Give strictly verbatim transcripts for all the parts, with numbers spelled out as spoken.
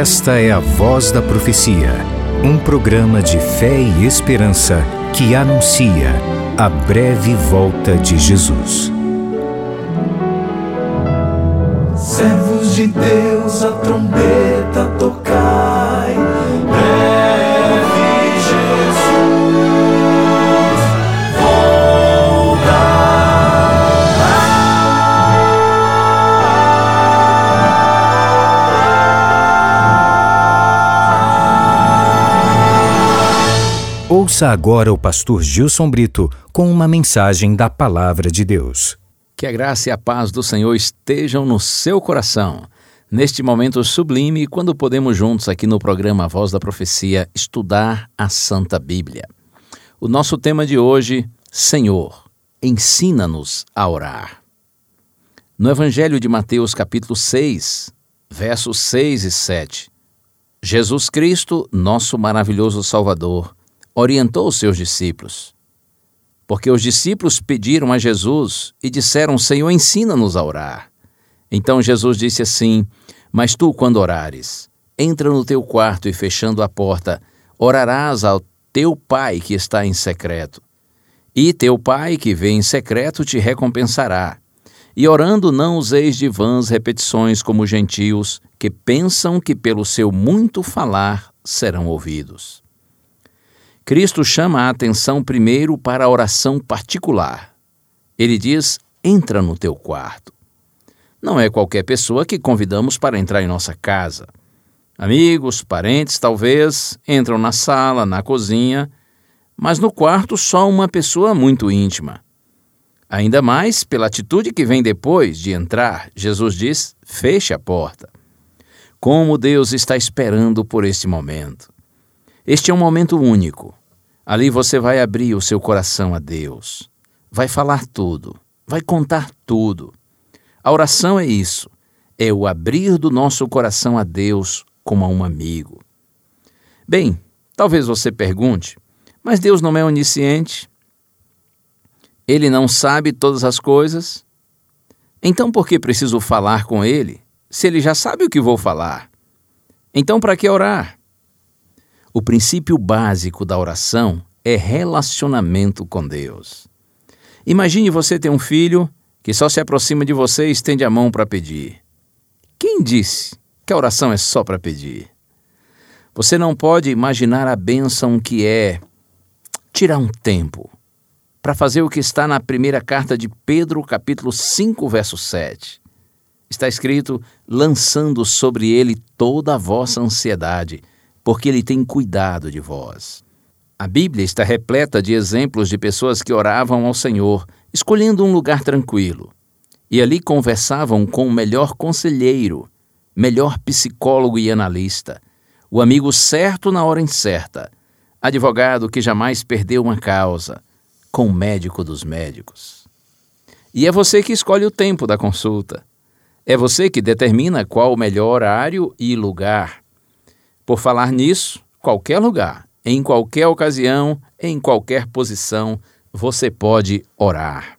Esta é a Voz da Profecia, um programa de fé e esperança que anuncia a breve volta de Jesus. Servos de Deus, a trombeta tocai, breve Jesus Ouça agora o pastor Gilson Brito com uma mensagem da Palavra de Deus. Que a graça e a paz do Senhor estejam no seu coração, neste momento sublime, quando podemos juntos aqui no programa Voz da Profecia estudar a Santa Bíblia. O nosso tema de hoje, Senhor, ensina-nos a orar. No Evangelho de Mateus, capítulo seis, versos seis e sete, Jesus Cristo, nosso maravilhoso Salvador, orientou os seus discípulos. Porque os discípulos pediram a Jesus e disseram: Senhor, ensina-nos a orar. Então Jesus disse assim: Mas tu, quando orares, entra no teu quarto e, fechando a porta, orarás ao teu Pai que está em secreto. E teu Pai que vê em secreto te recompensará. E orando não useis de vãs repetições como os gentios, que pensam que pelo seu muito falar serão ouvidos. Cristo chama a atenção primeiro para a oração particular. Ele diz: entra no teu quarto. Não é qualquer pessoa que convidamos para entrar em nossa casa. Amigos, parentes, talvez, entram na sala, na cozinha, mas no quarto só uma pessoa muito íntima. Ainda mais pela atitude que vem depois de entrar. Jesus diz: feche a porta. Como Deus está esperando por este momento. Este é um momento único. Ali você vai abrir o seu coração a Deus. Vai falar tudo. Vai contar tudo. A oração é isso. É o abrir do nosso coração a Deus como a um amigo. Bem, talvez você pergunte, mas Deus não é onisciente? Ele não sabe todas as coisas? Então por que preciso falar com Ele, se Ele já sabe o que vou falar? Então para que orar? O princípio básico da oração é relacionamento com Deus. Imagine você ter um filho que só se aproxima de você e estende a mão para pedir. Quem disse que a oração é só para pedir? Você não pode imaginar a bênção que é tirar um tempo para fazer o que está na primeira carta de Pedro, capítulo cinco, verso sete. Está escrito: lançando sobre ele toda a vossa ansiedade, porque Ele tem cuidado de vós. A Bíblia está repleta de exemplos de pessoas que oravam ao Senhor, escolhendo um lugar tranquilo, e ali conversavam com o melhor conselheiro, melhor psicólogo e analista, o amigo certo na hora incerta, advogado que jamais perdeu uma causa, com o médico dos médicos. E é você que escolhe o tempo da consulta. É você que determina qual o melhor horário e lugar. Por falar nisso, qualquer lugar, em qualquer ocasião, em qualquer posição, você pode orar.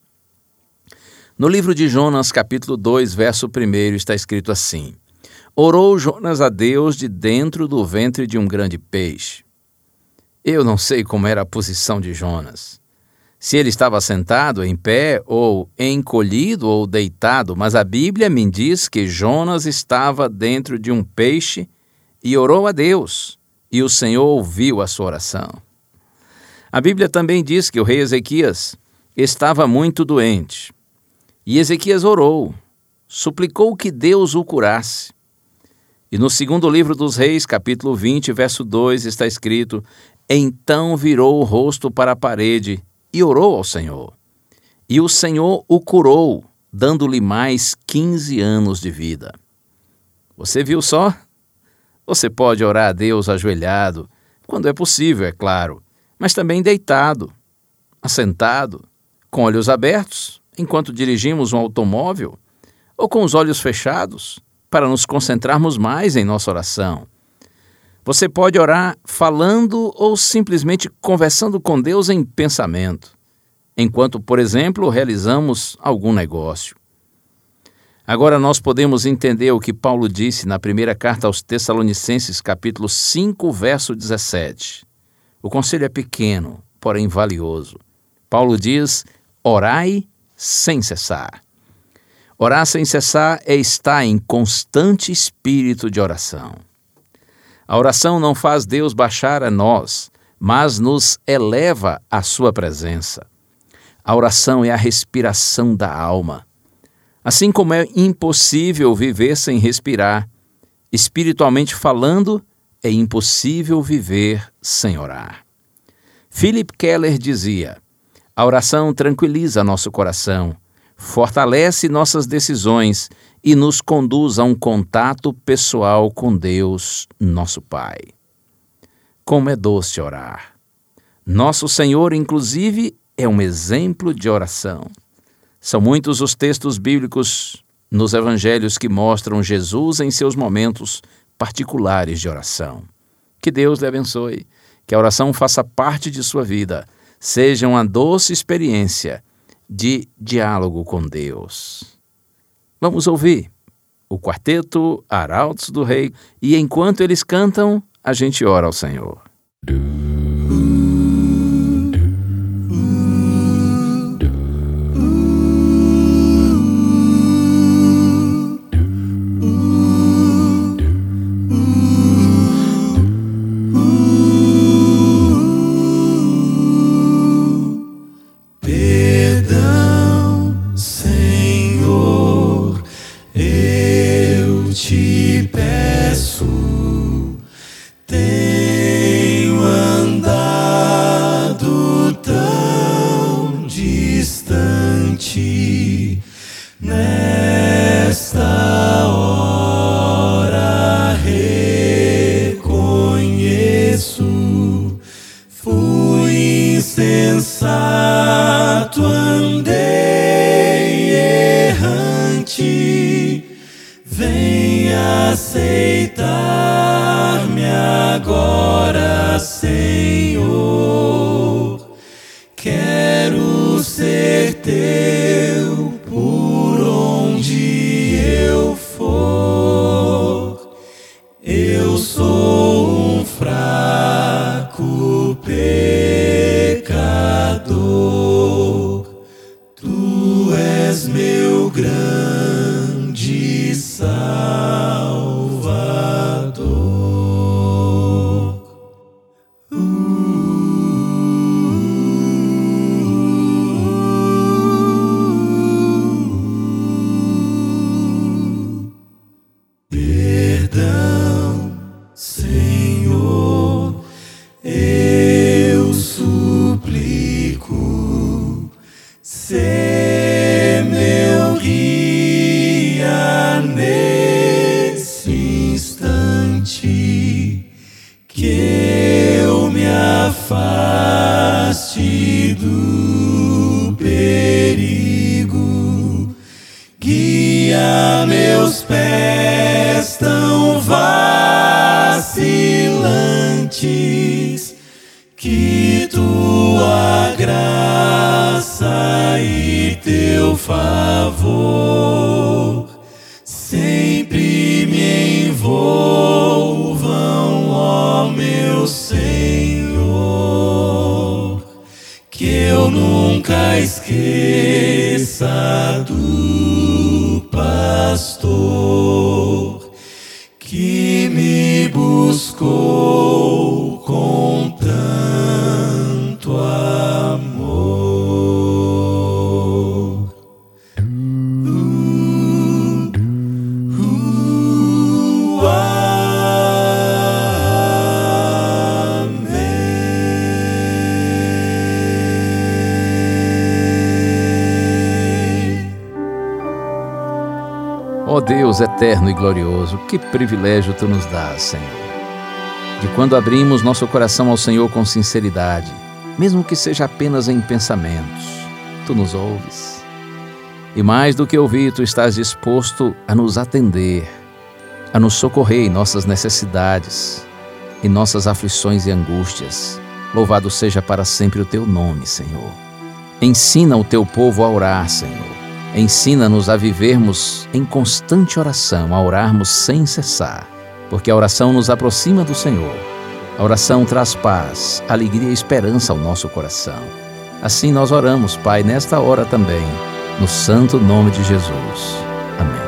No livro de Jonas, capítulo dois, verso um, está escrito assim: Orou Jonas a Deus de dentro do ventre de um grande peixe. Eu não sei como era a posição de Jonas. Se ele estava sentado, em pé, ou encolhido, ou deitado, mas a Bíblia me diz que Jonas estava dentro de um peixe e orou a Deus, e o Senhor ouviu a sua oração. A Bíblia também diz que o rei Ezequias estava muito doente. E Ezequias orou, suplicou que Deus o curasse. E no segundo livro dos Reis, capítulo vinte, verso dois, está escrito: Então virou o rosto para a parede e orou ao Senhor. E o Senhor o curou, dando-lhe mais quinze anos de vida. Você viu só? Você pode orar a Deus ajoelhado, quando é possível, é claro, mas também deitado, assentado, com olhos abertos, enquanto dirigimos um automóvel, ou com os olhos fechados, para nos concentrarmos mais em nossa oração. Você pode orar falando ou simplesmente conversando com Deus em pensamento, enquanto, por exemplo, realizamos algum negócio. Agora nós podemos entender o que Paulo disse na primeira carta aos Tessalonicenses, capítulo cinco, verso dezessete. O conselho é pequeno, porém valioso. Paulo diz: orai sem cessar. Orar sem cessar é estar em constante espírito de oração. A oração não faz Deus baixar a nós, mas nos eleva à sua presença. A oração é a respiração da alma. Assim como é impossível viver sem respirar, espiritualmente falando, é impossível viver sem orar. Philip Keller dizia: a oração tranquiliza nosso coração, fortalece nossas decisões e nos conduz a um contato pessoal com Deus, nosso Pai. Como é doce orar! Nosso Senhor, inclusive, é um exemplo de oração. São muitos os textos bíblicos nos evangelhos que mostram Jesus em seus momentos particulares de oração. Que Deus lhe abençoe, que a oração faça parte de sua vida, seja uma doce experiência de diálogo com Deus. Vamos ouvir o quarteto Arautos do Rei e enquanto eles cantam, a gente ora ao Senhor. Te peço, tenho andado tão distante, nesta hora reconheço, fui insensato, andei errante. Vem aceitar-me agora, Senhor. Quero ser teu por onde eu for. Eu sou um fraco pecador. Tu és meu grande Salvador. Uh, perdão, Senhor, eu suplico, sê meu guia nesse instante, que eu me afaste do perigo. Guia meus pés tão vacilantes, que tua graça e teu favor sempre me envolvam, ó meu Senhor, que eu nunca esqueça do pastor que me buscou com tanto amor. Uh, uh, amém. Ó Deus eterno e glorioso, que privilégio Tu nos dás, Senhor, de quando abrimos nosso coração ao Senhor com sinceridade, mesmo que seja apenas em pensamentos, Tu nos ouves. E mais do que ouvir, Tu estás disposto a nos atender, a nos socorrer em nossas necessidades, em nossas aflições e angústias. Louvado seja para sempre o Teu nome, Senhor. Ensina o Teu povo a orar, Senhor. Ensina-nos a vivermos em constante oração, a orarmos sem cessar, porque a oração nos aproxima do Senhor. A oração traz paz, alegria e esperança ao nosso coração. Assim nós oramos, Pai, nesta hora também, no santo nome de Jesus. Amém.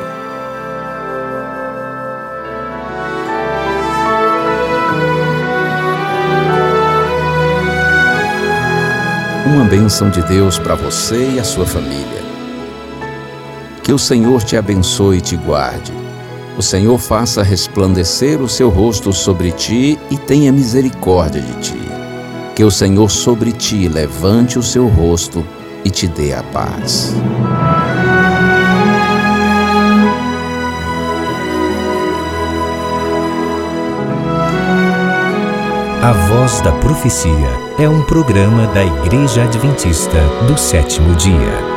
Uma bênção de Deus para você e a sua família. Que o Senhor te abençoe e te guarde. O Senhor faça resplandecer o seu rosto sobre ti e tenha misericórdia de ti. Que o Senhor sobre ti levante o seu rosto e te dê a paz. A Voz da Profecia é um programa da Igreja Adventista do Sétimo Dia.